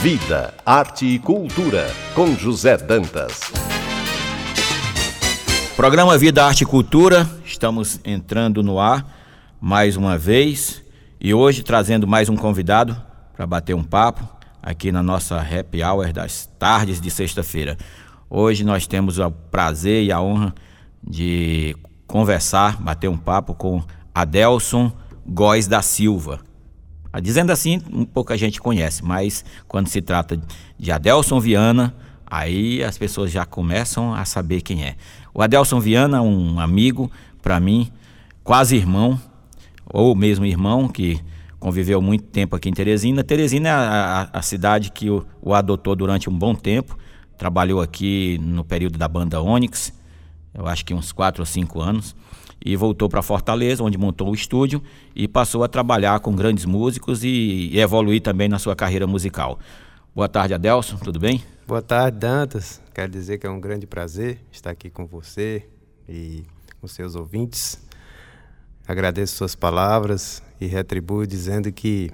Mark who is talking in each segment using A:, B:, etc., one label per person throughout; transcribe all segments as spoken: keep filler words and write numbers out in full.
A: Vida, Arte e Cultura, com José Dantas.
B: Programa Vida, Arte e Cultura, estamos entrando no ar mais uma vez e hoje trazendo mais um convidado para bater um papo aqui na nossa Happy Hour das tardes de sexta-feira. Hoje nós temos o prazer e a honra de conversar, bater um papo com Adelson Góes da Silva. Dizendo assim, um pouca gente conhece, mas quando se trata de Adelson Viana, aí as pessoas já começam a saber quem é. O Adelson Viana é um amigo, para mim, quase irmão, ou mesmo irmão, que conviveu muito tempo aqui em Teresina. Teresina é a, a, a cidade que o, o adotou durante um bom tempo, trabalhou aqui no período da banda Onyx, eu acho que uns quatro ou cinco anos, e voltou para Fortaleza, onde montou o estúdio e passou a trabalhar com grandes músicos e, e evoluir também na sua carreira musical. Boa tarde, Adelson, tudo bem?
C: Boa tarde, Dantas. Quero dizer que é um grande prazer estar aqui com você e com seus ouvintes. Agradeço suas palavras e retribuo dizendo que,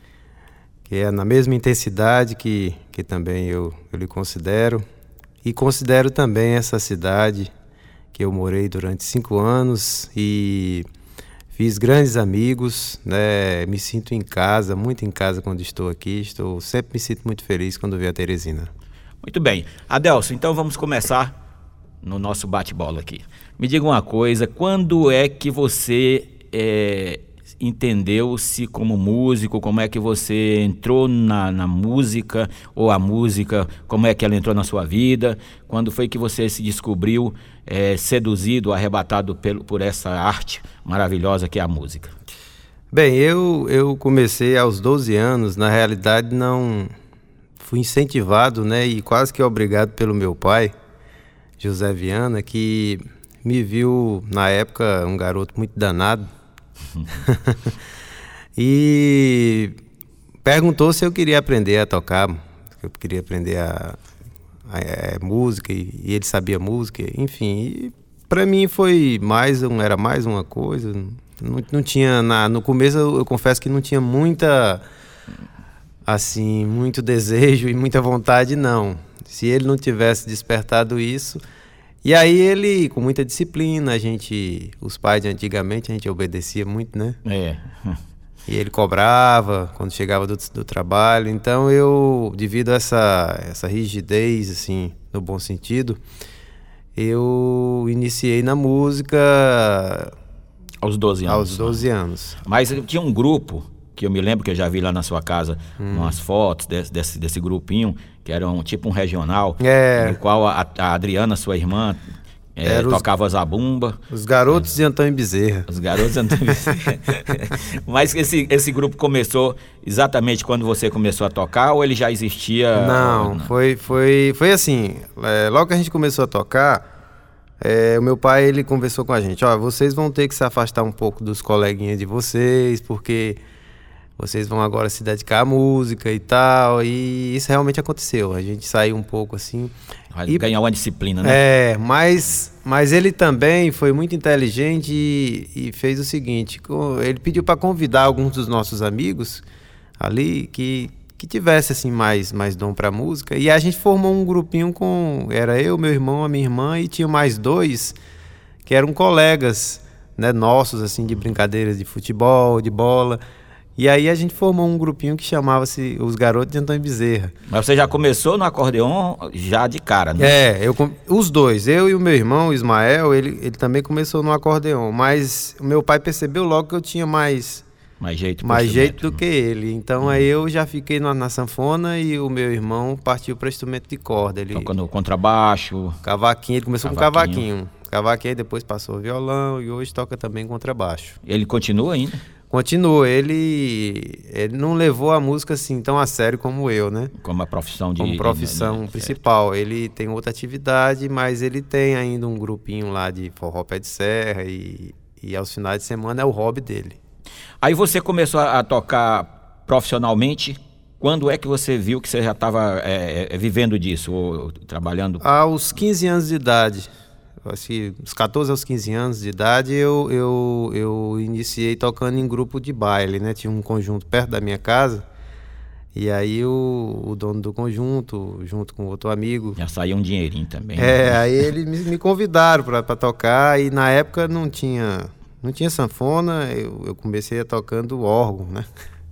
C: que é na mesma intensidade que, que também eu, eu lhe considero. E considero também essa cidade que eu morei durante cinco anos e fiz grandes amigos, né? Me sinto em casa, muito em casa quando estou aqui. Estou, sempre me sinto muito feliz quando venho a Teresina.
B: Muito bem. Adelson, então vamos começar no nosso bate-bola aqui. Me diga uma coisa, quando é que você é, entendeu-se como músico? Como é que você entrou na, na música, ou a música, como é que ela entrou na sua vida? Quando foi que você se descobriu é, seduzido, arrebatado pelo, por essa arte maravilhosa que é a música?
C: Bem, eu, eu comecei aos doze anos, na realidade não fui incentivado, né, e quase que obrigado pelo meu pai, José Viana, que me viu na época um garoto muito danado, e perguntou se eu queria aprender a tocar, se eu queria aprender a, a, a música, e, e ele sabia música, enfim, para mim foi mais, um, era mais uma coisa, não, não tinha, na, no começo eu, eu confesso que não tinha muita, assim, muito desejo e muita vontade, não. Se ele não tivesse despertado isso. E aí ele, com muita disciplina, a gente, os pais de antigamente, a gente obedecia muito, né?
B: É.
C: E ele cobrava quando chegava do, do trabalho. Então eu, devido a essa, essa rigidez, assim, no bom sentido, eu iniciei na música
B: aos doze anos.
C: Aos doze anos.
B: Mas tinha um grupo que eu me lembro que eu já vi lá na sua casa, hum. umas fotos desse, desse, desse grupinho, que era um, tipo um regional,
C: é.
B: no qual a, a Adriana, sua irmã, é, tocava os, zabumba.
C: Os garotos é. de Antônio Bezerra.
B: Os garotos de Antônio Bezerra. Mas esse, esse grupo começou exatamente quando você começou a tocar, ou ele já existia?
C: Não, não? Foi, foi, foi assim, é, logo que a gente começou a tocar, é, o meu pai, ele conversou com a gente, ó, vocês vão ter que se afastar um pouco dos coleguinhas de vocês, porque vocês vão agora se dedicar à música e tal, e isso realmente aconteceu. A gente saiu um pouco assim.
B: Vai e ganhar uma disciplina, né?
C: É, mas, mas ele também foi muito inteligente e, e fez o seguinte, ele pediu para convidar alguns dos nossos amigos ali que, que tivesse assim, mais, mais dom para música, e a gente formou um grupinho com, era eu, meu irmão, a minha irmã, e tinha mais dois que eram colegas, né, nossos, assim, de brincadeiras de futebol, de bola. E aí a gente formou um grupinho que chamava-se Os Garotos de Antônio Bezerra.
B: Mas você já começou no acordeon já de cara, né?
C: É, eu, os dois, eu e o meu irmão, o Ismael, ele, ele também começou no acordeon. Mas o meu pai percebeu logo que eu tinha mais,
B: mais jeito,
C: mais jeito do que ele. Então hum. aí eu já fiquei na, na sanfona e o meu irmão partiu para instrumento de corda. Ele
B: tocando contrabaixo.
C: Cavaquinho, ele começou cavaquinho. com cavaquinho. Cavaquinho, depois passou violão e hoje toca também contrabaixo.
B: Ele continua ainda?
C: Continua, ele, ele não levou a música assim tão a sério como eu, né?
B: Como a profissão de...
C: Como profissão de, de, principal. Certo. Ele tem outra atividade, mas ele tem ainda um grupinho lá de forró pé de serra e, e aos finais de semana é o hobby dele.
B: Aí você começou a, a tocar profissionalmente? Quando é que você viu que você já estava é, é, vivendo disso, ou, ou trabalhando?
C: Aos quinze anos de idade. Assim, dos catorze aos quinze anos de idade, eu, eu, eu iniciei tocando em grupo de baile, né? Tinha um conjunto perto da minha casa E aí o, o dono do conjunto, junto com outro amigo...
B: Já saiu um dinheirinho também.
C: É,
B: né?
C: aí eles me, me convidaram para tocar e na época não tinha, não tinha sanfona, eu, eu comecei a tocando órgão, né?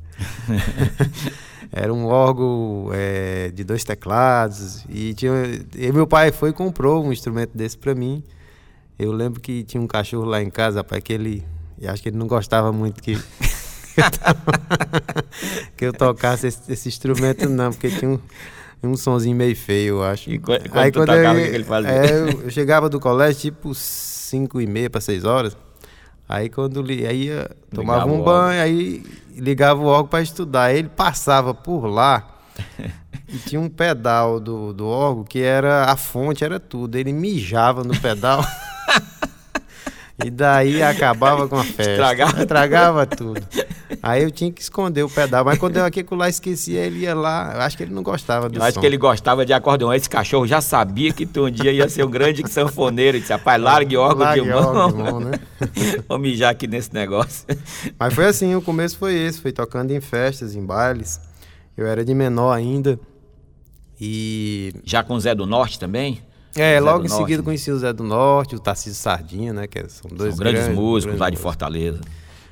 C: Era um órgão é, de dois teclados e, tinha, e meu pai foi e comprou um instrumento desse para mim. Eu lembro que tinha um cachorro lá em casa, rapaz, que ele... Eu acho que ele não gostava muito que... que eu tocasse esse, esse instrumento não, porque tinha um, um sonzinho meio feio, eu acho.
B: E quando, quando
C: aí
B: tu
C: quando
B: tocava,
C: eu,
B: o que ele fazia?
C: É, eu, eu chegava do colégio tipo cinco e meia para seis horas. Aí quando li, aí ia, tomava
B: Ligava
C: um banho, aí ligava o órgão para estudar. Aí ele passava por lá e tinha um pedal do, do órgão que era a fonte, era tudo. Ele mijava no pedal. E daí acabava com a festa.
B: Estragava,
C: Estragava tudo. Aí eu tinha que esconder o pedal. Mas quando eu aqui lá esquecia, ele ia lá. Eu acho que ele não gostava do
B: Eu
C: som.
B: acho que ele gostava de acordeão. Esse cachorro já sabia que tu um dia ia ser um grande sanfoneiro. Ele disse, rapaz, largue órgão
C: Largue
B: de mão.
C: órgão de mão, né?
B: Vou mijar aqui nesse negócio.
C: Mas foi assim, o começo foi esse. Foi tocando em festas, em bailes. Eu era de menor ainda. E...
B: Já com o Zé do Norte também?
C: É,
B: Zé
C: logo
B: do
C: em
B: Norte,
C: seguida
B: né?
C: conheci o Zé do Norte, o Tarcísio Sardinha, né? Que são dois
B: São grandes,
C: grandes
B: músicos
C: grandes
B: lá de
C: músicos.
B: Fortaleza.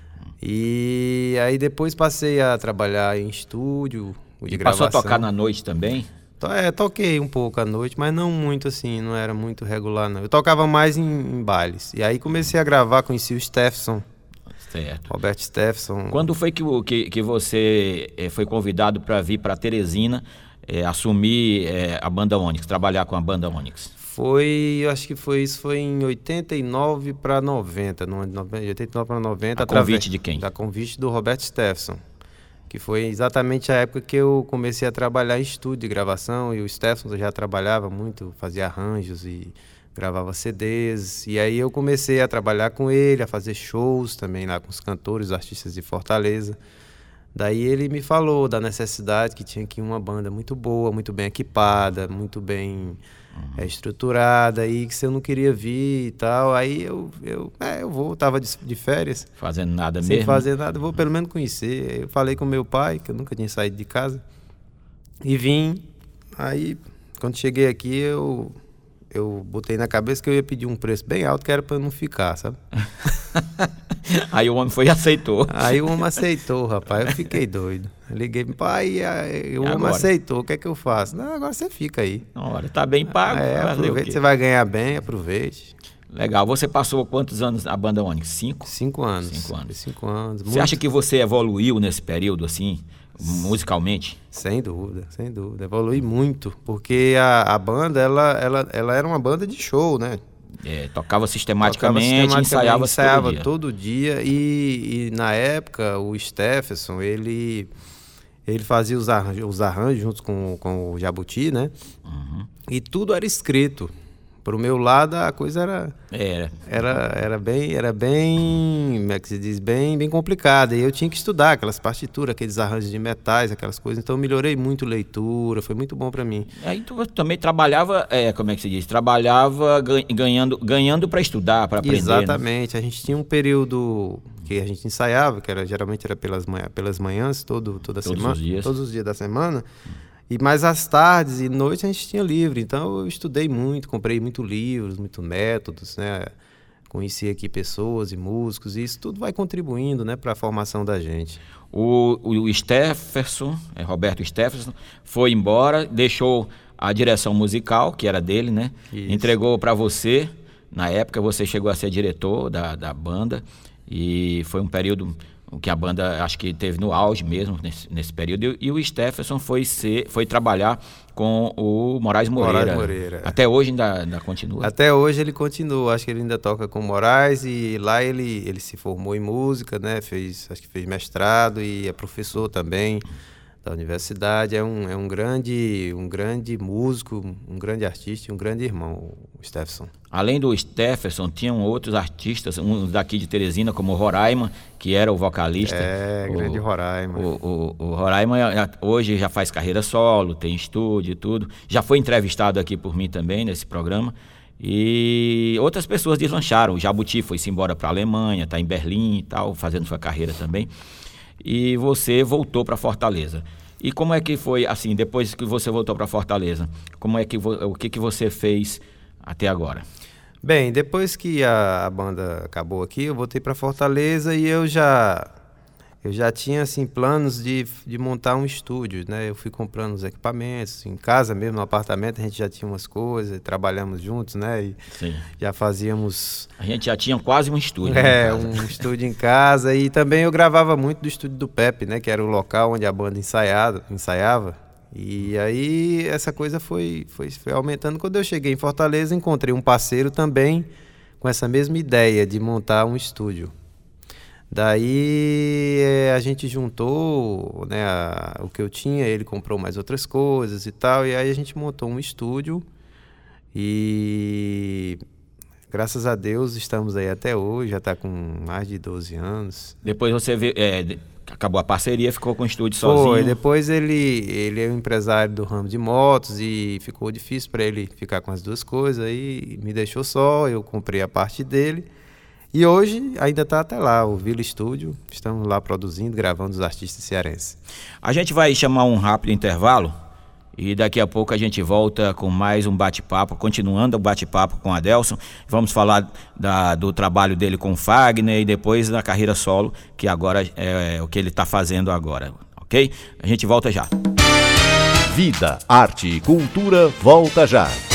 C: E aí depois passei a trabalhar em estúdio, o de
B: E passou a
C: gravação.
B: tocar na noite também?
C: To- É, toquei um pouco à noite, mas não muito assim, não era muito regular não. Eu tocava mais em, em bailes. E aí comecei a gravar, conheci o Steffson,
B: Certo.
C: Roberto Steffson.
B: Quando foi que, o- que, que você eh, foi convidado para vir para Teresina eh, assumir eh, a banda Onyx, trabalhar com a banda Onyx?
C: Foi, eu acho que foi isso, foi em oitenta e nove para noventa, no, no, oitenta e nove para noventa.
B: A convite de quem?
C: Da convite do Roberto Steffson, que foi exatamente a época que eu comecei a trabalhar em estúdio de gravação, e o Steffson já trabalhava muito, fazia arranjos e gravava C Ds, e aí eu comecei a trabalhar com ele, a fazer shows também lá com os cantores, os artistas de Fortaleza. Daí ele me falou da necessidade que tinha aqui uma banda muito boa, muito bem equipada, muito bem é, estruturada, e que se eu não queria vir e tal, aí eu, eu, é, eu vou, tava de, de férias,
B: Fazendo nada
C: sem
B: mesmo?
C: fazer nada, vou pelo menos conhecer. Eu falei com meu pai, que eu nunca tinha saído de casa, e vim. Aí, quando cheguei aqui, eu, eu botei na cabeça que eu ia pedir um preço bem alto, que era para não ficar, sabe?
B: Aí o homem foi e aceitou.
C: Aí o homem aceitou, rapaz, eu fiquei doido. Eu liguei pro pai, e o homem
B: agora?
C: aceitou, o que é que eu faço? Não, agora você fica aí.
B: Olha, tá bem pago.
C: É,
B: fazer o
C: aproveite,
B: quê?
C: você vai ganhar bem, aproveite.
B: Legal. Você passou quantos anos na banda Onyx? Cinco?
C: Cinco anos.
B: Cinco anos.
C: Cinco anos.
B: Você acha que você evoluiu nesse período, assim, musicalmente?
C: Sem dúvida, sem dúvida. Evolui muito, porque a, a banda, ela, ela, ela era uma banda de show, né?
B: É, tocava sistematicamente,
C: Tocava sistematicamente,
B: ensaiava,
C: ensaiava
B: todo dia.
C: todo dia. E, e na época, o Steffson, ele, ele fazia os arranjos, os arranjos junto com, com o Jabuti, né?
B: Uhum.
C: E tudo era escrito. Pro meu lado, a coisa era...
B: Era.
C: Era, era bem, era bem, como é que se diz, bem, bem complicada. E eu tinha que estudar aquelas partituras, aqueles arranjos de metais, aquelas coisas. Então eu melhorei muito leitura, foi muito bom para mim.
B: Aí tu também trabalhava, é, como é que se diz? Trabalhava gan- ganhando, ganhando para estudar, para aprender. Né?
C: Exatamente. A gente tinha um período que a gente ensaiava, que era geralmente era pelas, manhã, pelas manhãs, todo, toda
B: Todos
C: semana,
B: os dias.
C: todos os dias da semana. E mais às tardes e noites a gente tinha livre. Então eu estudei muito, comprei muito livros, muito métodos, né? Conheci aqui pessoas e músicos, e isso tudo vai contribuindo, né, para a formação da gente.
B: O, o Steffson, é, Roberto Steffson, foi embora, deixou a direção musical, que era dele, né?
C: Isso.
B: Entregou para você. Na época você chegou a ser diretor da, da banda, e foi um período que a banda acho que teve no auge mesmo nesse, nesse período. E, e o Steffson foi, ser, foi trabalhar com o Moraes Moreira.
C: Moraes Moreira.
B: Até hoje ainda, ainda continua?
C: Até hoje ele continua, acho que ele ainda toca com o Moraes, e lá ele, ele se formou em música, né? Fez, acho que fez mestrado e é professor também da universidade. É um, é um, grande, um grande músico, um grande artista e um grande irmão, o Steffson.
B: Além do Steffson, tinham outros artistas, uns daqui de Teresina, como o Roraima, que era o vocalista.
C: É,
B: o,
C: grande Roraima.
B: O, o, o Roraima hoje já faz carreira solo, tem estúdio e tudo. Já foi entrevistado aqui por mim também nesse programa. E outras pessoas deslancharam. O Jabuti foi-se embora para a Alemanha, está em Berlim e tal, fazendo sua carreira também. E você voltou para Fortaleza. E como é que foi, assim, depois que você voltou para Fortaleza, como é que o que, que você fez até agora?
C: Bem, depois que a, a banda acabou aqui, eu voltei para Fortaleza e eu já eu já tinha assim planos de, de montar um estúdio, né? Eu fui comprando os equipamentos, em casa mesmo, no apartamento a gente já tinha umas coisas, trabalhamos juntos, né? E
B: Sim.
C: Já fazíamos...
B: A gente já tinha quase um estúdio.
C: É, um estúdio em casa, e também eu gravava muito do estúdio do Pepe, né? Que era o local onde a banda ensaiava, ensaiava. E aí essa coisa foi, foi, foi aumentando. Quando eu cheguei em Fortaleza, encontrei um parceiro também com essa mesma ideia de montar um estúdio. Daí é, a gente juntou, né, a, o que eu tinha, ele comprou mais outras coisas e tal, e aí a gente montou um estúdio e graças a Deus estamos aí até hoje, já está com mais de doze anos.
B: Depois você vê, é, acabou a parceria, ficou com o estúdio
C: Foi,
B: sozinho?
C: Depois ele, ele é um empresário do ramo de motos e ficou difícil para ele ficar com as duas coisas, aí me deixou só, eu comprei a parte dele. E hoje ainda está até lá, o Vila Estúdio, estamos lá produzindo, gravando os artistas cearenses.
B: A gente vai chamar um rápido intervalo e daqui a pouco a gente volta com mais um bate-papo, continuando o bate-papo com Adelson. Vamos falar da, do trabalho dele com o Fagner e depois da carreira solo, que agora é, é o que ele está fazendo agora, ok? A gente volta já.
A: Vida, arte e cultura, volta já.